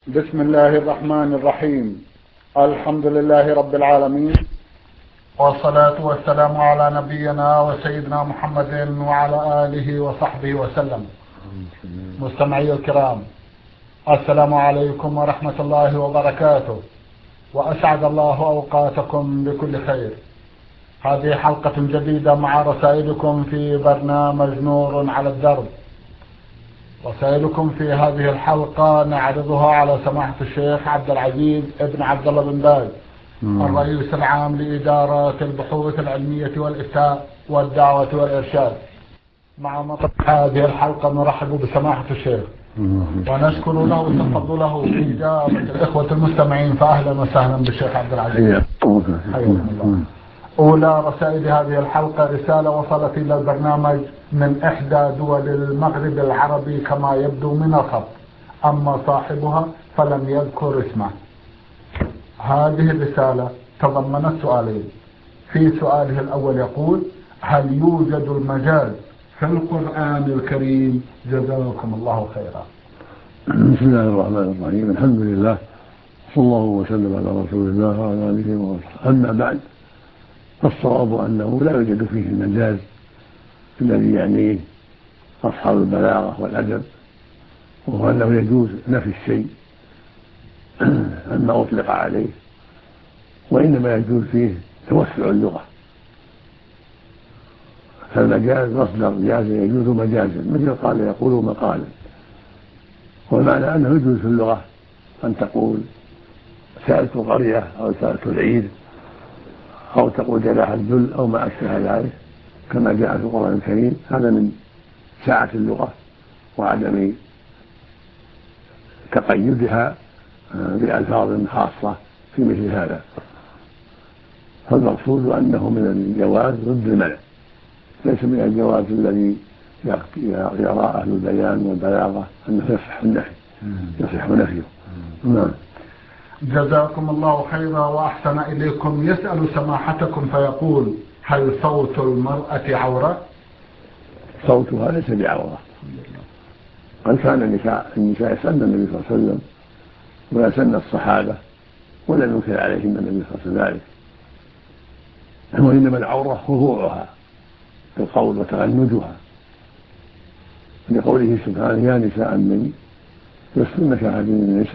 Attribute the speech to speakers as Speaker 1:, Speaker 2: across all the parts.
Speaker 1: بسم الله الرحمن الرحيم. الحمد لله رب العالمين، والصلاة والسلام على نبينا وسيدنا محمد وعلى آله وصحبه وسلم. مستمعي الكرام، السلام عليكم ورحمة الله وبركاته، وأسعد الله أوقاتكم بكل خير. هذه حلقة جديدة مع رسائلكم في برنامج نور على الدرب. رسائلكم في هذه الحلقة نعرضها على سماحة الشيخ عبد العزيز ابن عبد الله بن باز، الرئيس العام لإدارة البحوث العلمية والإفتاء والدعوة والإرشاد. مع مطلع هذه الحلقة نرحب بسماحة الشيخ ونشكر له تفضله في إجابة الإخوة المستمعين، فأهلا وسهلا بالشيخ عبد العزيز، حياكم الله. أولى رسائل هذه الحلقة رسالة وصلت إلى البرنامج من إحدى دول المغرب العربي كما يبدو من الخط، أما صاحبها فلم يذكر اسمه. هذه الرسالة تضمنت سؤالين. في سؤاله الأول يقول: هل يوجد المجاز في القرآن الكريم؟ جزاكم الله خيرا.
Speaker 2: بسم الله الرحمن الرحيم، الحمد لله، صلى الله وسلم على رسول الله وعلى آله وصحبه. أما بعد، فالصواب أنه لا يوجد فيه المجاز الذي يعنيه أصحاب البلاغة والأدب، وهو أنه يجوز نفي الشيء عما أطلق عليه، وإنما يجوز فيه توسع اللغة. فالمجاز مصدر جاز يجوز مجازا، مثل قال يقول مقالا، والمعنى أنه يجوز في اللغة أن تقول سألت قرية أو سألت العيد، أو تقول جناح الذل أو ما أشبه ذلك كما جاء في القرآن الكريم. هذا من سعة اللغة وعدم تقيدها بألفاظ خاصة في مثل هذا. فالمقصود أنه من الجواز ضد المنع، ليس من الجواز الذي يرى أهل البيان والبلاغة أنه يصح نفيه. نعم.
Speaker 1: جزاكم الله خيرا وأحسن إليكم. يسأل سماحتكم فيقول: هل صوت المرأة عورة؟
Speaker 2: صوتها ليس بعورة. قد كان النساء يسألن النبي صلى الله عليه وسلم ويسألن الصحابة ولم ينكر عليهم النبي صلى الله عليه وسلم ذلك، وإنما العورة خضوعها في القول وتغنجها، لقوله سبحانه: يا نساء النبي لستن كأحد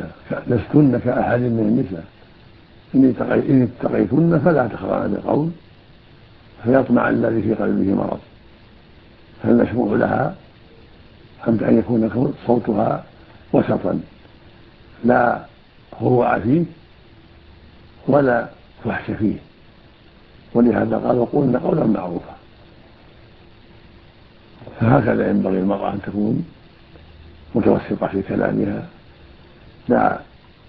Speaker 2: من النساء إن اتقيتن فلا تخضعن بالقول فيطمع الذي في قلبه مرض. فالمشروع لها أن يكون صوتها وسطا، لا خضوع فيه ولا فحش فيه، ولهذا قال: وقولن قولا معروفا. فهكذا ينبغي المرأة أن تكون متوسطة في كلامها، لا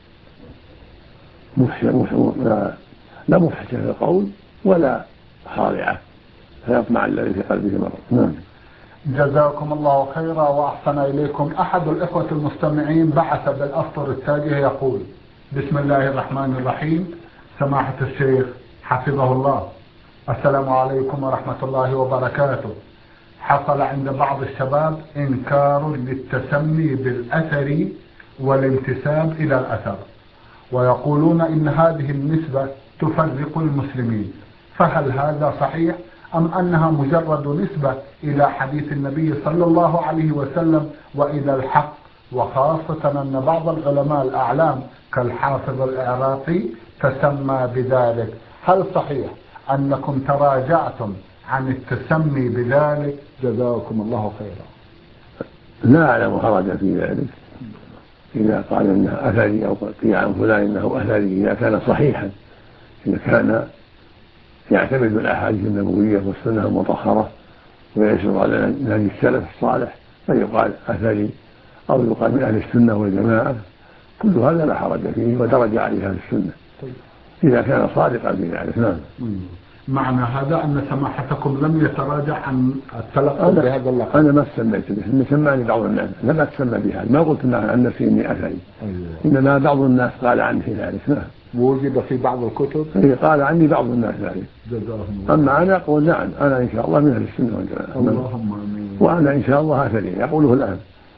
Speaker 2: مفحشة في القول ولا خاضعة فيطمع الذي في قلبه مرض. نعم.
Speaker 1: جزاكم الله خيرا وأحسن إليكم. أحد الإخوة المستمعين بعث بالأسطر التالية يقول: بسم الله الرحمن الرحيم. سماحة الشيخ حفظه الله، السلام عليكم ورحمة الله وبركاته. حصل عند بعض الشباب إنكار للتسمي بالأثر والانتساب إلى الأثر، ويقولون إن هذه النسبة تفرق المسلمين، فهل هذا صحيح أم أنها مجرد نسبة إلى حديث النبي صلى الله عليه وسلم وإلى الحق، وخاصة أن بعض العلماء الأعلام كالحافظ العراقي تسمى بذلك؟ هل صحيح أنكم تراجعتم عن التسمي بذلك؟ جزاكم الله خيرا.
Speaker 2: لا أعلم حرجا في ذلك إذا قال إنه أثري أو قيل عن فلان إنه أثري، إذا كان صحيحا، إذا كان يعتمد الأحاديث النبوية والسنة المطهرة ويشرع على نهج السلف الصالح، فيقال أثري أو يقال من أهل السنة والجماعة، كل هذا لا حرج فيه ودرج عليه أهل السنة إذا كان صادقا في ذلك. نعم.
Speaker 1: معنى هذا أن سماحتكم لم يتراجع عن التلقي بهذا اللقب؟
Speaker 2: أنا ما سميت به، إن سمعني بعض الناس، لم أتسمى بها، ما قلت عن نفسي إني أثري. إنما بعض الناس قال عني ذلك. نعم.
Speaker 1: وجد في بعض الكتب؟
Speaker 2: قال عني بعض الناس ذلك. أما أنا أقول نعم، أنا إن شاء الله من أهل السنة والجماعة.
Speaker 1: اللهم آمين.
Speaker 2: وأنا إن شاء الله أثري، يقوله الآن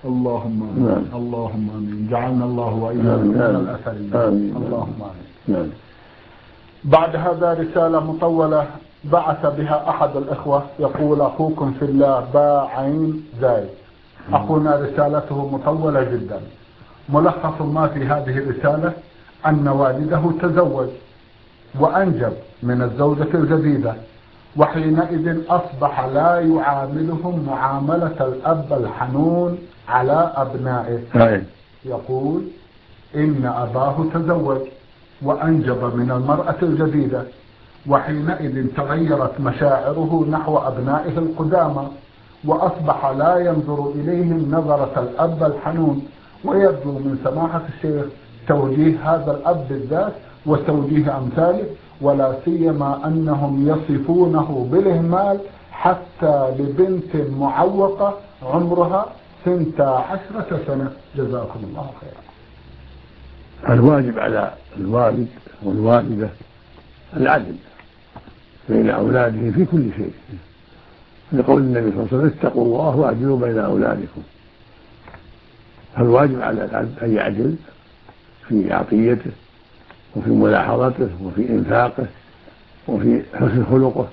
Speaker 1: اللهم آمين. اللهم آمين. جعلنا الله وإياكم من الأثرين. اللهم آمين. بعد هذا رسالة مطولة بعث بها أحد الإخوة يقول: أخوكم في الله باء عين زايد. أخونا رسالته مطولة جدا. ملخص ما في هذه الرسالة أن والده تزوج وأنجب من الزوجة الجديدة، وحينئذ أصبح لا يعاملهم معاملة الأب الحنون على أبنائه. يقول: إن أباه تزوج وأنجب من المرأة الجديدة، وحينئذ تغيرت مشاعره نحو أبنائه القدامى، وأصبح لا ينظر إليهم نظرة الأب الحنون، ويرجو من سماحة الشيخ توجيه هذا الأب بالذات وتوجيه أمثاله، ولا سيما أنهم يصفونه بالإهمال حتى لبنت معوقة عمرها 12 سنة. جزاكم الله خيرا.
Speaker 2: الواجب على الوالد والوالدة العدل بين أولاده في كل شيء، لقول النبي صلى الله عليه وسلم: اتقوا الله واعدلوا بين أولادكم. فالواجب على العبد أن يعدل في عطيته وفي ملاحظته وفي إنفاقه وفي حسن خلقه،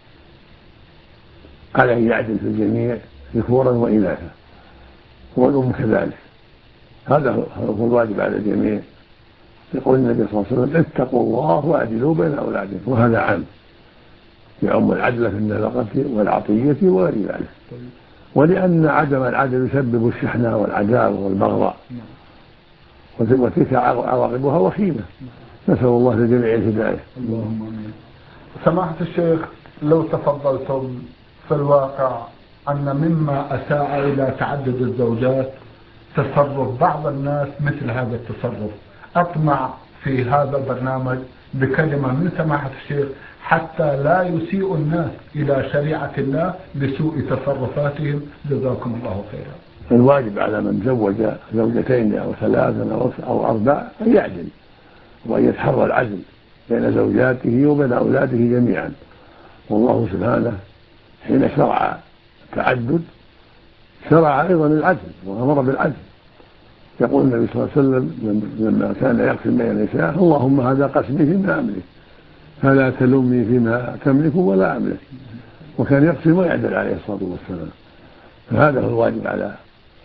Speaker 2: على أن يعدل في الجميع ذكورا وإناثا، والأم كذلك. هذا هو الواجب على الجميع، يقول النبي صلى الله عليه وسلم: اتقوا الله واعدلوا بين أولادكم. وهذا عام يعم العدل في النفقة والعطية وغير ذلك، ولأن عدم العدل يسبب الشحنة والعداوة والبغضاء، وتلك عواقبها وخيمة. نسأل الله للجميع الهداية.
Speaker 1: اللهم آمين. سماحة الشيخ، لو تفضلتم، في الواقع أن مما أساء إلى تعدد الزوجات تصرف بعض الناس مثل هذا التصرف. أطمع في هذا البرنامج بكلمة من سماحة الشيخ حتى لا يسيء الناس إلى شريعة الله بسوء تصرفاتهم. جزاكم الله خيرا.
Speaker 2: الواجب على من زوج زوجتين أو ثلاثا أو أربع أن يعدل، وأن يتحرى العدل بين زوجاته وبين أولاده جميعا. والله سبحانه حين شرع التعدد شرع أيضا العدل وأمر بالعدل. يقول النبي صلى الله عليه وسلم لما كان يقسم بين النساء: اللهم هذا قسمي فيما أملك فلا تلومني فيما تملك ولا أملك. وكان يقسم ويعدل عليه الصلاة والسلام. فهذا هو الواجب على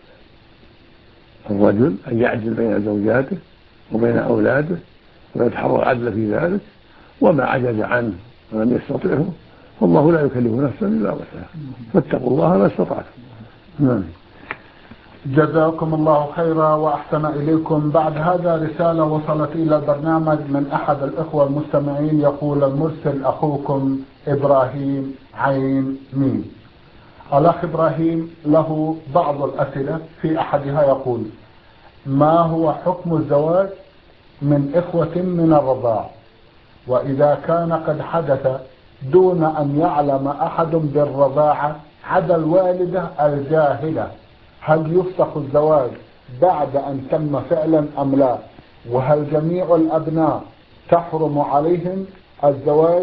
Speaker 2: الرجل، أن يعدل بين زوجاته وبين أولاده ويتحرى العدل في ذلك، وما عجز عنه ولم يستطعه فالله لا يكلف نفسا إلا وسعها، فاتقوا الله ما استطعتم.
Speaker 1: جزاكم الله خيرا وأحسن إليكم. بعد هذا رسالة وصلت إلى البرنامج من أحد الإخوة المستمعين، يقول المرسل: أخوكم إبراهيم عين ميم. الأخ إبراهيم له بعض الأسئلة، في أحدها يقول: ما هو حكم الزواج من إخوة من الرضاع، وإذا كان قد حدث دون أن يعلم أحد بالرضاعة عدا الوالدة الجاهلة، هل يفسخ الزواج بعد أن تم فعلا أم لا؟ وهل جميع الأبناء تحرم عليهم الزواج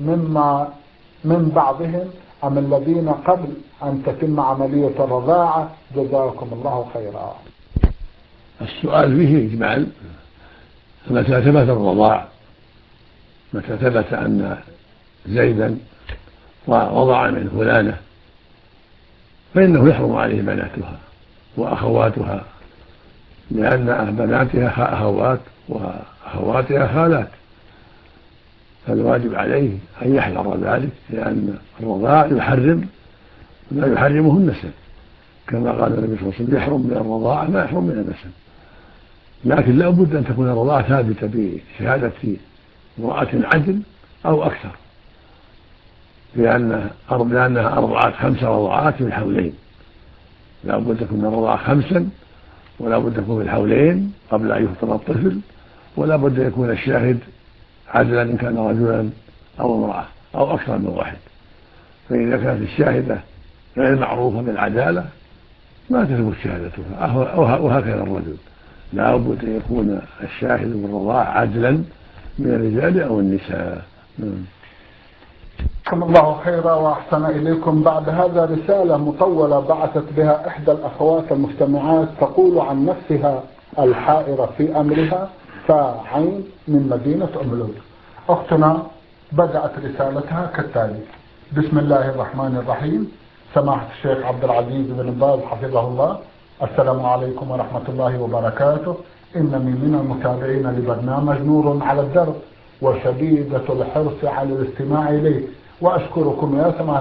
Speaker 1: من بعضهم أم الذين قبل أن تتم عملية الرضاعة؟ جزاكم الله خيرا.
Speaker 2: السؤال فيه إجمال. متى ثبت الرضاع، متى ثبت أن زيدا وضع من فلانة، فإنه يحرم عليه بناتها وأخواتها، لأن بناتها أخوات وأخواتها خالات، فالواجب عليه أن يحذر ذلك، لأن الرضاع يحرم ما يحرمه النسب، كما قال النبي صلى الله عليه وسلم: يحرم من الرضاعة ما يحرم من النسب. لكن لا بد أن تكون الرضاعة ثابتة بشهادة امرأة عدل أو أكثر، لأنها أرضعت 5 رضعات في الحولين. لا بد تكون الرضاعة 5، ولا بد تكون في الحولين قبل أن يفطر الطفل، ولا بد أن يكون الشاهد عدلا إن كان رجلا أو امرأة أو أكثر من واحد. فإذا كانت الشاهدة غير معروفة بالعدالة ما تثبت شهادتها. وهكذا الرجل لا بد أن يكون الشاهد بالرضاعة عدلا من الرجال أو النساء.
Speaker 1: جزاكم الله خيرا وأحسن إليكم. بعد هذا رسالة مطولة بعثت بها إحدى الأخوات المستمعات تقول عن نفسها الحائرة في أمرها فعين من مدينة أملود. أختنا بدأت رسالتها كالتالي: بسم الله الرحمن الرحيم. سماحة الشيخ عبد العزيز بن باز حفظه الله، السلام عليكم ورحمة الله وبركاته. إنني من المتابعين لبرنامج نور على الدرب وشديدة الحرص على الاستماع إليه، وأشكركم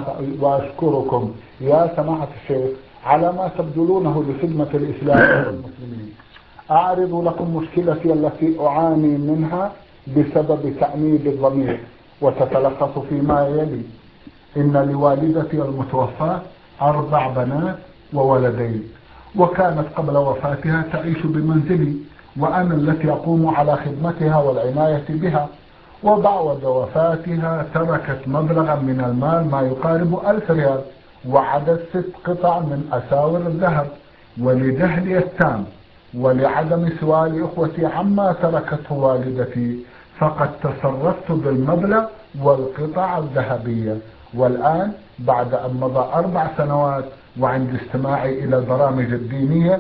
Speaker 1: يا سماحة الشيخ على ما تبذلونه لخدمة الإسلام والمسلمين. أعرض لكم مشكلتي التي أعاني منها بسبب تأنيب الضمير، وتتلخص فيما يلي: إن لوالدتي المتوفاة 4 بنات وولدين، وكانت قبل وفاتها تعيش بمنزلي، وأنا التي أقوم على خدمتها والعناية بها. وبعد وفاتها تركت مبلغا من المال ما يقارب 1000 ريال، وعدد 6 قطع من أساور الذهب، ولجهلي التام ولعدم سؤال إخوتي عما تركته والدتي فقد تصرفت بالمبلغ والقطع الذهبية. والآن بعد أن مضى 4 سنوات وعند استماعي إلى البرامج الدينية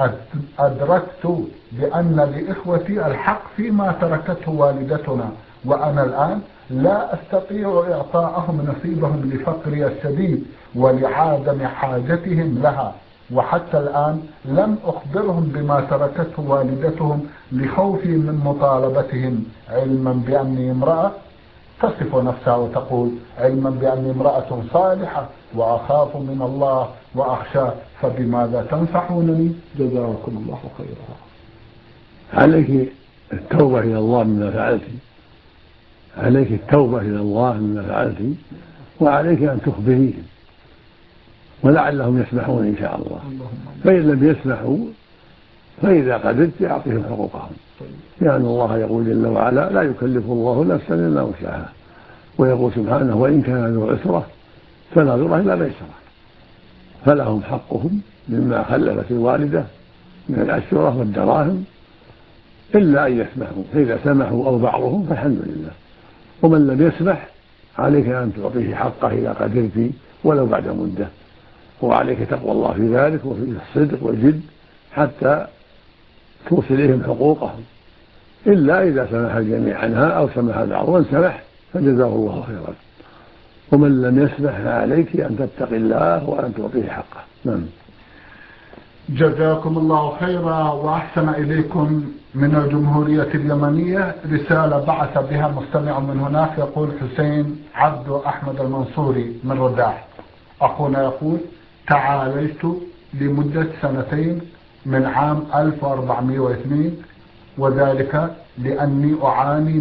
Speaker 1: أدركت بأن لإخوتي الحق فيما تركته والدتنا، وأنا الآن لا أستطيع إعطاءهم نصيبهم لفقري الشديد ولعدم حاجتهم لها. وحتى الآن لم أخبرهم بما تركته والدتهم لخوفي من مطالبتهم، علما بأني امرأة تصف نفسها وتقول علما بأني امرأة صالحة وأخاف من الله وأخشاه، فبماذا تنصحونني؟ جزاكم الله خيرا.
Speaker 2: عليك التوبة إلى الله مما فعلت، عليك التوبة إلى الله مما فعلت، وعليك أن تخبريهم ولعلهم يسمحون إن شاء الله. فإن لم يسمحوا فإذا قدرت أعطيهم حقوقهم، لأن الله يقول جل وعلا: لا يكلف الله نفسا إلا وسعها، ويقول سبحانه: وإن كان ذو عسرة فنظرة إلى ميسرة. فلهم حقهم مما خلفت الوالدة من العشرة والدراهم إلا أن يسمحوا، فإذا سمحوا أو بعضهم فالحمد لله. ومن لم يسمح عليك أن تعطيه حقه إذا قدرت ولو بعد مدة، وعليك تقوى الله في ذلك وفي الصدق والجد حتى توصل إليهم حقوقهم، إلا إذا سمح الجميع عنها أو سمح البعض، ومن سمح فجزاه الله خيرا. ومن لم يسمح فعليك أن تتقي الله وأن تعطيه حقه. نعم.
Speaker 1: جزاكم الله خيرا وأحسن إليكم. من الجمهورية اليمنية رسالة بعث بها مستمع من هناك يقول: حسين عبد أحمد المنصوري من رداح. أخونا يقول: تعالجت لمدة 2 من عام 1402، وذلك لأني أعاني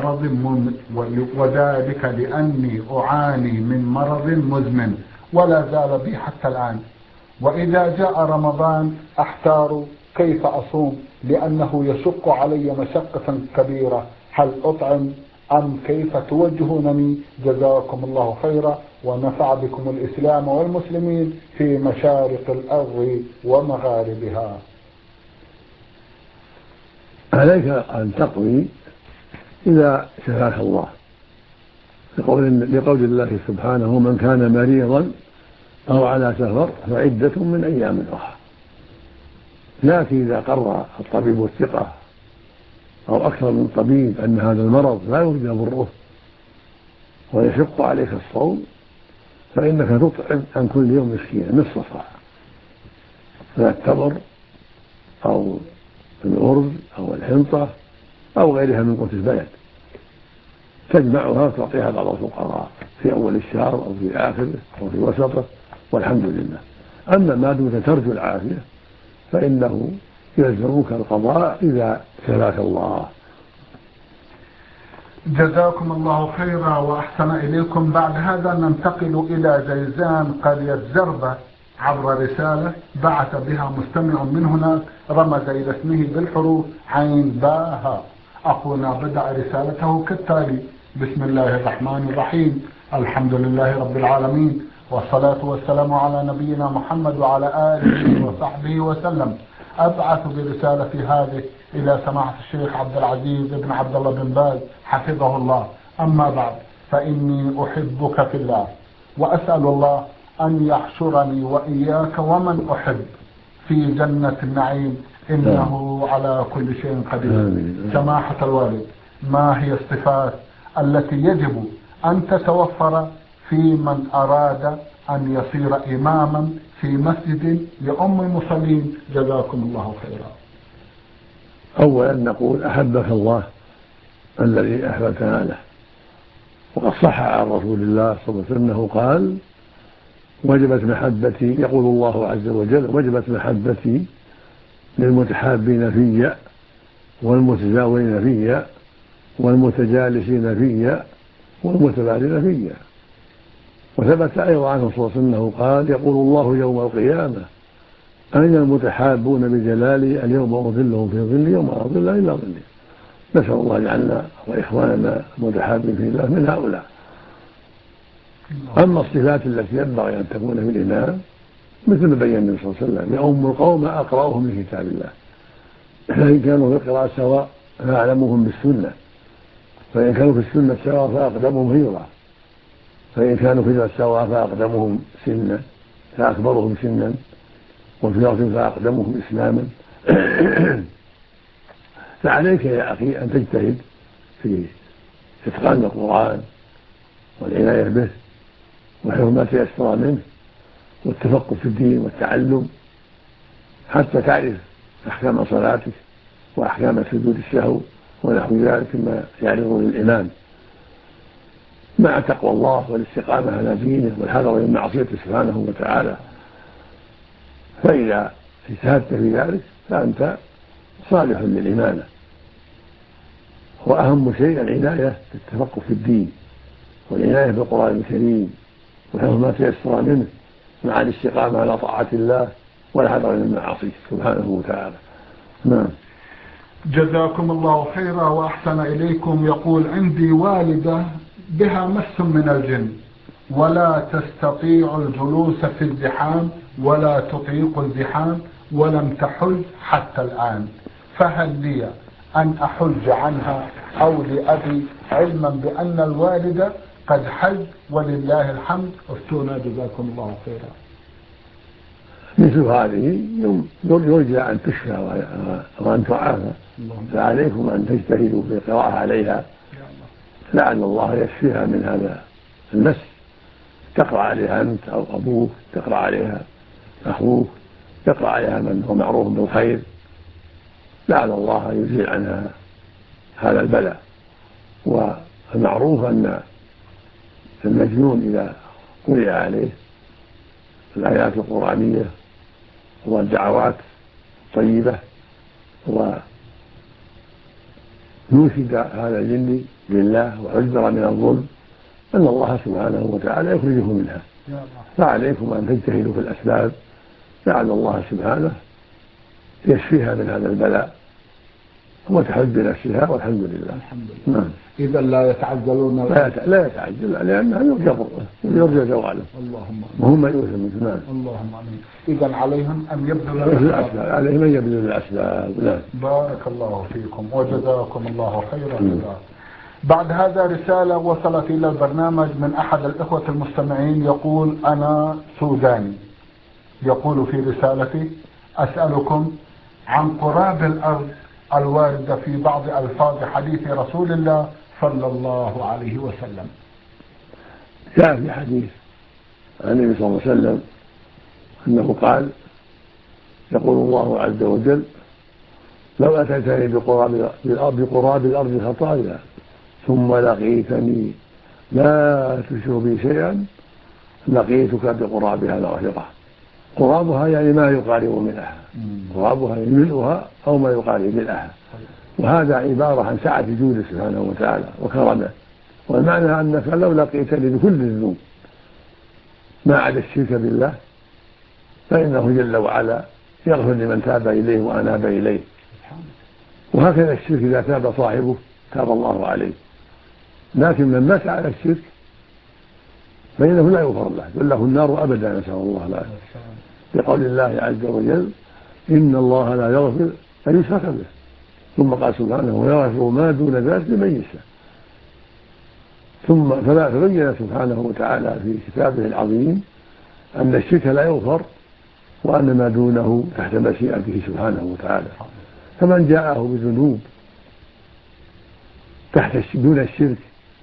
Speaker 1: من مرض مزمن ولا زال بي حتى الآن. وإذا جاء رمضان أحتار كيف أصوم لأنه يشق علي مشقة كبيرة، هل أطعم أم كيف توجهونني؟ جزاكم الله خيرا ونفع بكم الإسلام والمسلمين في مشارق الأرض ومغاربها.
Speaker 2: عليك أن تقضي إذا شفاك الله، لقول الله سبحانه: من كان مريضا أو على سفر فعدة من أيام أخرى. لكن إذا قرر الطبيب الثقة أو أكثر من طبيب أن هذا المرض لا يرجى بره ويشق عليك الصوم، فإنك تطعم عن كل يوم مسكينا نصف صاع من التمر أو الأرز أو الحنطة أو غيرها من قوت البلد، تجمعها وتعطيها بعض الفقراء في أول الشهر أو في آخره أو في وسطه، والحمد لله. أما ما دمت ترجو العافية فإنه يلزمك القضاء إذا شفاك الله.
Speaker 1: جزاكم الله خيرا وأحسن إليكم. بعد هذا ننتقل إلى جيزان قرية زربة عبر رسالة بعث بها مستمع من هناك رمز إلى اسمه بالحروف عين باها. أخونا بدأ رسالته كالتالي: بسم الله الرحمن الرحيم، الحمد لله رب العالمين، والصلاة والسلام على نبينا محمد وعلى آله وصحبه وسلم. أبعث برسالة هذه إلى سماحة الشيخ عبد العزيز بن عبد الله بن باز حفظه الله. أما بعد، فإني أحبك في الله، وأسأل الله أن يحشرني وإياك ومن أحب في جنة النعيم إنه على كل شيء قدير. سماحة الوالد، ما هي الصفات التي يجب أن تتوفر في من أراد أن يصير إماما في مسجد لأم المصلين؟ جزاكم الله خيرا.
Speaker 2: أولا نقول أحبك الله الذي أحببتنا له، وقد صح عن رسول الله صلى الله عليه وسلم أنه قال: وجبت محبتي، يقول الله عز وجل: وجبت محبتي للمتحابين في والمتزاورين في والمتجالسين في والمتبادلين في. وثبت أيضا عنه صلى الله عليه وسلم أنه قال: يقول الله يوم القيامة: أين المتحابون بجلالي اليوم أظلهم في ظلي يوم لا ظل إلا ظلي. نسأل الله يجعلنا وإخواننا المتحابين في الله من هؤلاء. أما الصفات التي ينبغي أن تكون في الإمام مثل ما بين النبي صلى الله عليه وسلم: يؤم القوم أقرأهم لكتاب الله، فإن كانوا في القراءة سواء فأعلمهم بالسنة، فإن كانوا في السنة سواء فأقدمهم هجرة، فإن كانوا في الهجرة سواء فأقدمهم سنا فأكبرهم سنا، وفي الهجرة فأقدمهم إسلاما. فعليك يا أخي أن تجتهد في إتقان القرآن والعناية به وحفظ ما تيسر منه والتفقه في الدين والتعلم، حتى تعرف أحكام صلاتك وأحكام سجود السهو ونحو ذلك مما يعرض للإمام، مع تقوى الله والاستقامة على دينه والحذر من معصيته سبحانه وتعالى. فإذا اجتهدت في ذلك فأنت صالح للإمامة. وأهم شيء العناية بالتفقه في الدين والعناية بالقرآن الكريم وحفظ ما تيسر منه مع الاستقامة على طاعة الله والحذر من معاصيه سبحانه وتعالى. نعم.
Speaker 1: جزاكم الله خيرا وأحسن إليكم. يقول: عندي والدة بها مس من الجن ولا تستطيع الجلوس في الزحام ولا تطيق الزحام ولم تحج حتى الآن، فهل لي أن أحج عنها أو لأبي، علما بأن الوالدة قد حج ولله الحمد؟ افتونا جزاكم الله خيرا.
Speaker 2: مثل هذه يرجى أن تشفى وأن تعافى، فعليكم أن تجتهدوا في القراءة عليها لعل الله يشفيها من هذا المس. تقرأ عليها أنت أو أبوك، تقرأ عليها أخوك، تقرأ عليها من هو معروف بالخير، لعل الله يزيل عنها هذا البلاء. والمعروف أن المجنون إذا قرئ عليه الآيات القرآنية والدعوات الطيبة ونوشد هذا الجن لله وحذر من الظلم أن الله سبحانه وتعالى يخرجه منها. فعليكم أن تجتهدوا في الأسباب لعل الله سبحانه يشفيها من هذا البلاء وتحج بنفسها والحمد لله.
Speaker 1: نعم. إذا لا يتعجلون،
Speaker 2: لا يتعجل لأنها يرجى زواله.
Speaker 1: اللهم
Speaker 2: وهم يؤثمون. نعم.
Speaker 1: اللهم آمين. إذا عليهم أن يبذلوا
Speaker 2: الأسباب، عليهم أن يبذلوا الأسباب. نعم.
Speaker 1: بارك الله فيكم وجزاكم الله خيرا. بعد هذا رسالة وصلت إلى البرنامج من أحد الإخوة المستمعين يقول: أنا سوداني. يقول في رسالتي: أسألكم عن قراب الأرض الواردة في بعض ألفاظ حديث رسول الله صلى الله عليه وسلم.
Speaker 2: جاء في حديث عن النبي صلى الله عليه وسلم أنه قال: يقول الله عز وجل: لو أتيتني بقراب الأرض خطايا ثم لقيتني لا تشرك بي شيئا لقيتك بقرابها مغفرة. قرابها يعني ما يقارب ملئها، قرابها يعني ملؤها أو ما يقارب ملئها. وهذا عبارة عن سعة جوده سبحانه وتعالى وكرمه. والمعنى أنك لو لقيتني بكل الذنوب ما عدا الشرك بالله فإنه جل وعلا يغفر لمن تاب إليه وأناب إليه. وهكذا الشرك إذا تاب صاحبه تاب الله عليه، لكن من مات على الشرك فإنه لا يغفر له، بل له النار أبدا، نسأل الله العافية، بقول الله عز وجل: إن الله لا يغفر أن يشرك به، ثم قال سبحانه: ويغفر ما دون ذلك لمن يشاء. فبين سبحانه وتعالى في كتابه العظيم أن الشرك لا يغفر، وأن ما دونه تحت مشيئته سبحانه وتعالى. فمن جاءه بذنوب دون الشرك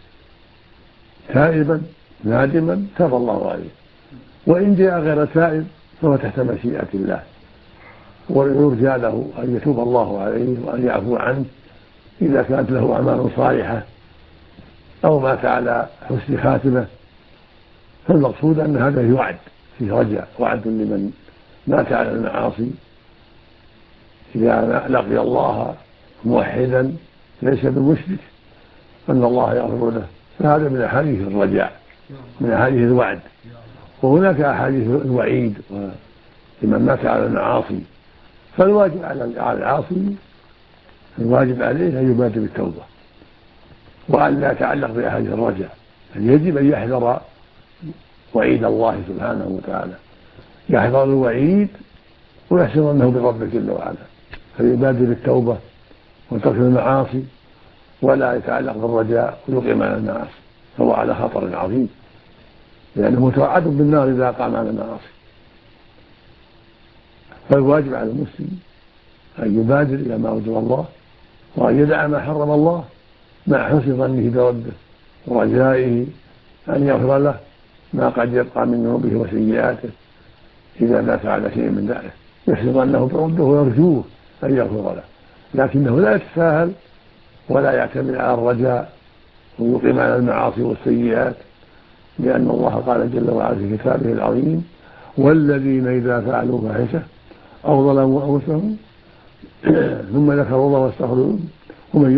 Speaker 2: تائبا نادما تاب الله عليه، وإن جاء غير تائب فهو تحت مشيئة الله، ويرجى له أن يتوب الله عليه وأن يعفو عنه إذا كانت له أعمال صالحة أو مات على حسن خاتمة. فالمقصود أن هذا يوعد فيه رجاء، وعد لمن مات على المعاصي إذا لقي الله موحدا ليس بمشرك أن الله يغفر له. فهذا من أحاديث الرجاء، من أحاديث الوعد. وهناك أحاديث الوعيد لمن مات على المعاصي. فالواجب على العاصي الواجب عليه أن يبادر بالتوبة وأن لا يتعلق بأحاديث الرجاء، يجب أن يحذر وعيد الله سبحانه وتعالى، يحذر الوعيد ويحسن أنه بربه جل وعلا، فيبادر بالتوبة وترك المعاصي ولا يتعلق بالرجاء ويقيم على المعاصي، فهو على خطر عظيم لأنه متوعد بالنار إذا قام على المعاصي. فالواجب على المسلم أن يبادر إلى ما أوجب الله وأن يدع ما حرم الله مع حسن ظنه بربه ورجائه أن يغفر له ما قد يبقى من ذنوبه وسيئاته إذا مات على شيء من ذلك، يحسن ظنه بربه ويرجوه أن يغفر له، لكنه لا يتساهل ولا يعتمد على الرجاء ويقيم على المعاصي والسيئات، لأن الله قال جل وعلا في كتابه العظيم: والذين إذا فعلوا فاحشة أو ظلموا أنفسهم ثم ذكروا الله واستغفروا ومن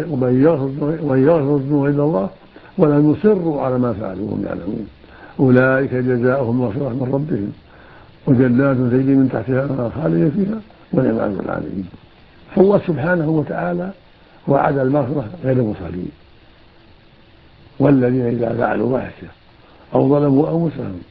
Speaker 2: يغفر الذنوب إلا الله ولم يصروا على ما فعلوا وهم يعلمون أولئك جزاؤهم مغفرة من ربهم وجنات تجري من تحتها الأنهار خالدين فيها ونعم أجر العاملين. فالله سبحانه وتعالى وعد المغفرة غير المصلين. والذين إذا فعلوا فاحشة أو ظلموا أنفسهم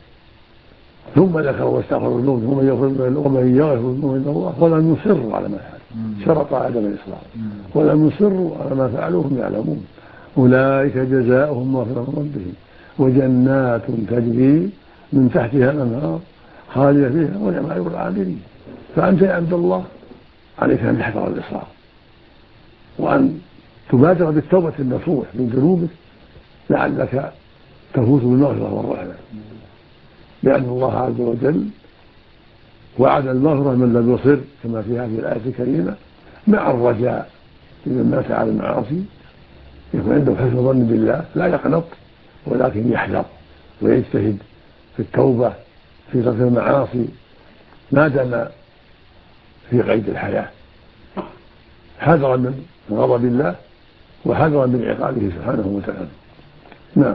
Speaker 2: ثم ذكروا واستغفروا ذنوبهم ومن يغفر الذنوب إلا الله ولم يصروا على ما فعلوا، شرط عدم الإصرار، ولم يصروا على ما فعلوا هم يعلمون أولئك جزاؤهم مغفرة من ربهم وجنات تجري من تحتها الأنهار خالدين فيها ونعم أجر العاملين. فأنت يا عبد الله عليك أن تحذر الإصرار وأن تبادر بالتوبة النصوح من ذنوبك لعلك تفوز بالمغفرة والرحمة، لأن الله عز وجل وعد المغفرة من لم يصر كما في هذه الآية الكريمة، مع الرجاء لمن مات على المعاصي يكون عنده حسن ظن بالله، لا يقنط ولكن يحذر ويجتهد في التوبة في ترك المعاصي ما دام في قيد الحياة، حذرا من غضب الله وحذرا من عقابه سبحانه وتعالى. نعم.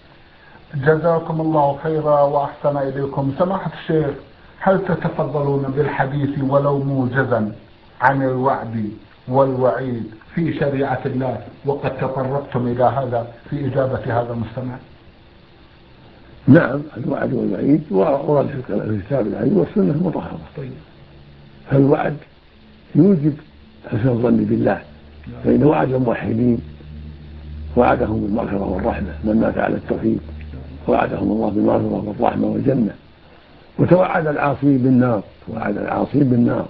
Speaker 1: جزاكم الله خيرا وأحسن إليكم. سماحة الشيخ، هل تتفضلون بالحديث ولو موجزا عن الوعد والوعيد في شريعة الله، وقد تطرقتم إلى هذا في إجابة هذا المستمع؟
Speaker 2: نعم، الوعد والوعيد ورد في الكتاب العزيز والسنة المطهرة. فالوعد يوجب حسن الظن بالله، فإن وعد الموحدين وعدهم بالمغفرة والرحمة، من مات على التوحيد وعدهم الله بالمغفرة والرحمة والجنة، وتوعد العاصين بالنار، وعد العاصين بالنار.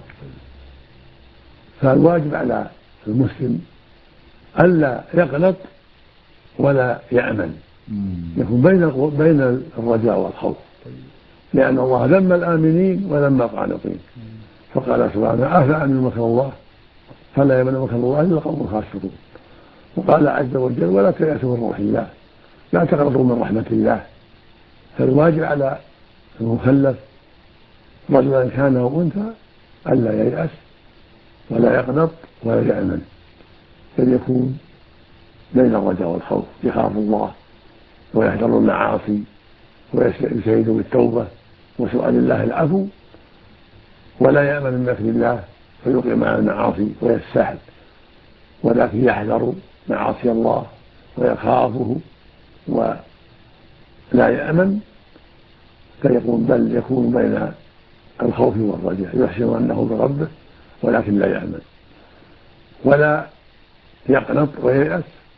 Speaker 2: فالواجب على المسلم ألا يقنط ولا يأمن، يكون بين الرجاء والخوف، لأن الله ذم الآمنين وذم القانطين، فقال سبحانه: أفأمنوا مكر الله فلا يأمن مكر الله إلا القوم الخاسرون. وقال عز وجل: ولا تيأسوا من روح الله، لا تقنطوا من رحمة الله. فالواجب على المكلف رجلا كان أو أنثى ألا ييأس ولا يقنط ولا يأمن، بل يكون بين الرجاء والخوف، يخاف الله ويحذر المعاصي ويجتهد بالتوبة وسؤال الله العفو، ولا يأمن من مكر الله فيقيم على المعاصي ويستحل، ولكن يحذر معاصي الله ويخافه ولا يأمن، بل يكون بين الخوف والرجاء، يحسن أنه بربه ولكن لا يأمن، ولا يقنط وييأس،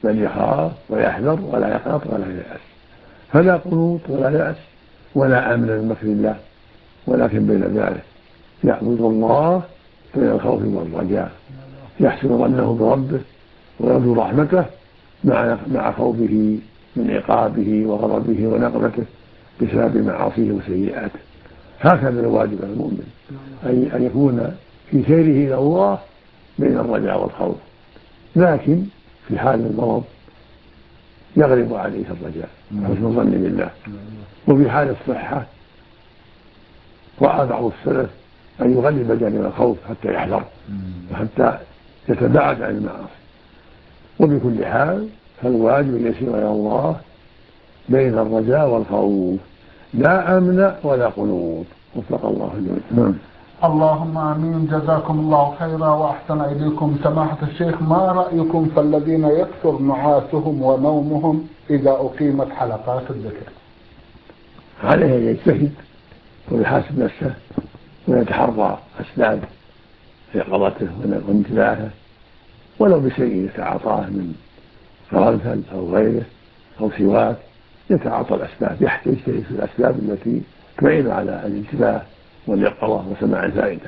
Speaker 2: بل يخاف ويحذر ولا يقنط ولا ييأس. فلا قنوط ولا يأس ولا أمن من مكر الله، ولكن بين ذلك يعبد الله بين الخوف والرجاء، يحسن ظنه بربه ويرجو رحمته مع خوفه من عقابه وغضبه ونقمته بسبب معاصيه وسيئاته. هكذا الواجب على المؤمن أن يكون في سيره إلى الله بين الرجاء والخوف، لكن في حال المرض يغلب عليه الرجاء حسن الظن بالله، وفي حال الصحة رأى بعض السلف أن يغلب جانب الخوف حتى يحذر وحتى يتباعد عن المعاصي. وبكل حال فالواجب أن يسير إلى الله بين الرجاء والخوف، لا أمن ولا قنوط. وفق الله الجميع.
Speaker 1: اللهم آمين. جزاكم الله خيرا وأحسن إليكم. سماحة الشيخ، ما رأيكم في الذين يكثر نعاسهم ونومهم إذا أقيمت حلقات الذكر؟
Speaker 2: عليه أن يجتهد ويحاسب نفسه ويتحرى أسباب يقظته وانتباهه، ولو بشيء يتعاطاه من قرنفل أو غيره أو سواك، يتعاطى الأسباب، يجتهد في الأسباب التي تعين على الانتباه واليقظة وسماع الفائدة.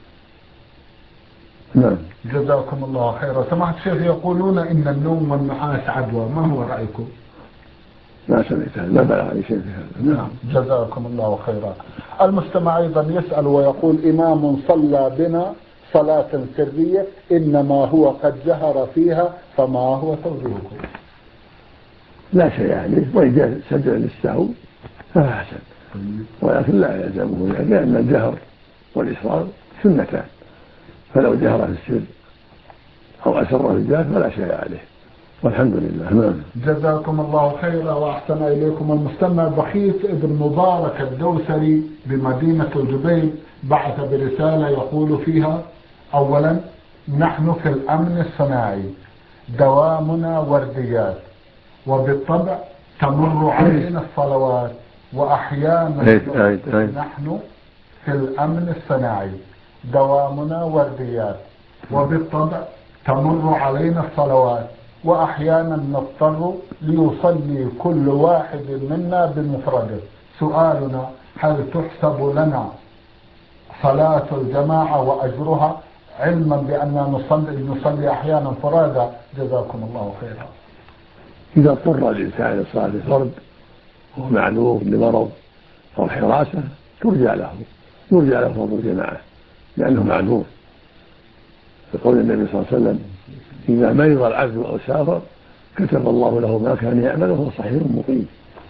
Speaker 2: نعم.
Speaker 1: جزاكم الله خيرا. سماحة الشيخ، يقولون إن النوم والنعاس عدوى، ما هو رأيكم؟
Speaker 2: ما سمعت، ما بلغني شيء في هذا.
Speaker 1: نعم. جزاكم الله خيرا. المستمع أيضا يسأل ويقول: إمام صلى بنا صلاة سرية إنما هو قد جهر فيها، فما هو توجيهكم؟
Speaker 2: لا شيء عليه، وإن جاء سجل للسهو فأحسن، ولكن لا يلزمه ذلك، لأن الجهر والإصرار سنتان، فلو جهر في السر أو أسر في الجهر فلا شيء عليه، والحمد لله. نعم.
Speaker 1: جزاكم الله خيرا وأحسن إليكم. المستمع بخيت ابن مبارك الدوسري بمدينة الجبيل بعث برسالة يقول فيها: أولا، نحن في الأمن الصناعي دوامنا ورديات، وبالطبع تمر علينا الصلوات، وأحيانا نحن في الأمن الصناعي دوامنا ورديات، وبالطبع تمر علينا الصلوات، وأحيانا نضطر ليصلي كل واحد منا بمفرده. سؤالنا: هل تحسب لنا صلاة الجماعة وأجرها، علما بأننا نصلي أحيانا فرادا؟ جزاكم الله خيرا.
Speaker 2: إذا اضطر الإنسان إلى صلاة الفرد وهو معذور لمرض أو حراسة يرجى له فضل الجماعة لأنه معذور، يقول النبي صلى الله عليه وسلم: إذا مرض العبد أو سافر كتب الله له ما كان يعمل وهو صحيح مقيم.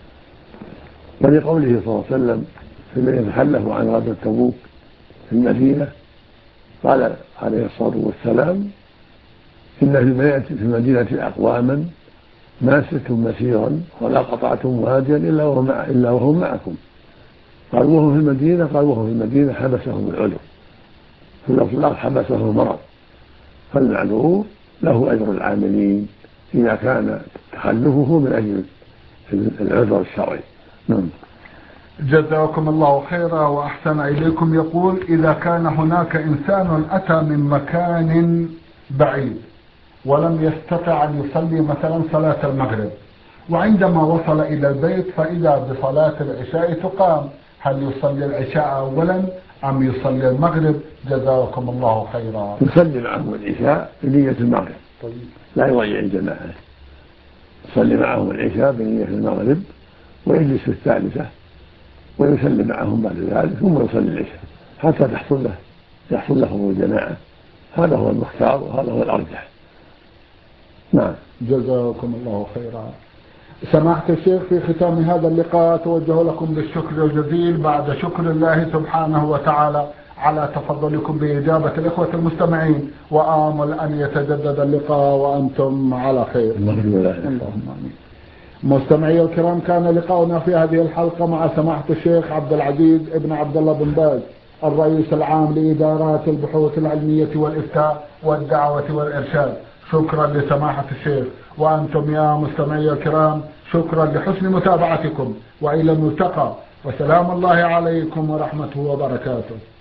Speaker 2: ولقوله صلى الله عليه وسلم فيما يتحدث عن غزوة تبوك في المدينة، قال عليه الصلاة والسلام: إن في المدينة أقواما ما سرتم مسيرا ولا قطعتم واديا إلا وهم معكم. قالوا وهم في المدينة؟ قالوا وهم في المدينة حبسهم العذر، في اللفظ الآخر حبسهم المرض. فالمعذور له أجر العاملين إذا كان تخلفه من أجل العذر الشرعي. نعم.
Speaker 1: جزاكم الله خيرا وأحسن إليكم. يقول: إذا كان هناك إنسان أتى من مكان بعيد ولم يستطع أن يصلي مثلا صلاة المغرب، وعندما وصل إلى البيت فإذا بصلاة العشاء تقام، هل يصلي العشاء أولا أم يصلي المغرب؟ جزاكم الله خيرا.
Speaker 2: يصلي معهم العشاء بنية المغرب. طيب. لا يضيع الجماعة، يصلي معهم العشاء بنية المغرب ويجلس في الثالثة ويسلم معهم بعد ذلك ثم يصلي العشاء حتى يحصل له الجماعة. هذا هو المختار وهذا هو الأرجح. نعم.
Speaker 1: جزاكم الله خيرا. سماحة الشيخ، في ختام هذا اللقاء أتوجه لكم بالشكر الجزيل بعد شكر الله سبحانه وتعالى على تفضلكم بإجابة الإخوة المستمعين، وآمل أن يتجدد اللقاء وأنتم على خير. اللهم آمين. مستمعي الكرام، كان لقاؤنا في هذه الحلقة مع سماحة الشيخ عبد العزيز ابن عبد الله بن باز، الرئيس العام لإدارات البحوث العلمية والإفتاء والدعوة والإرشاد. شكرا لسماحة الشيخ. وأنتم يا مستمعي الكرام شكرا لحسن متابعتكم، وإلى الملتقى، وسلام الله عليكم ورحمته وبركاته.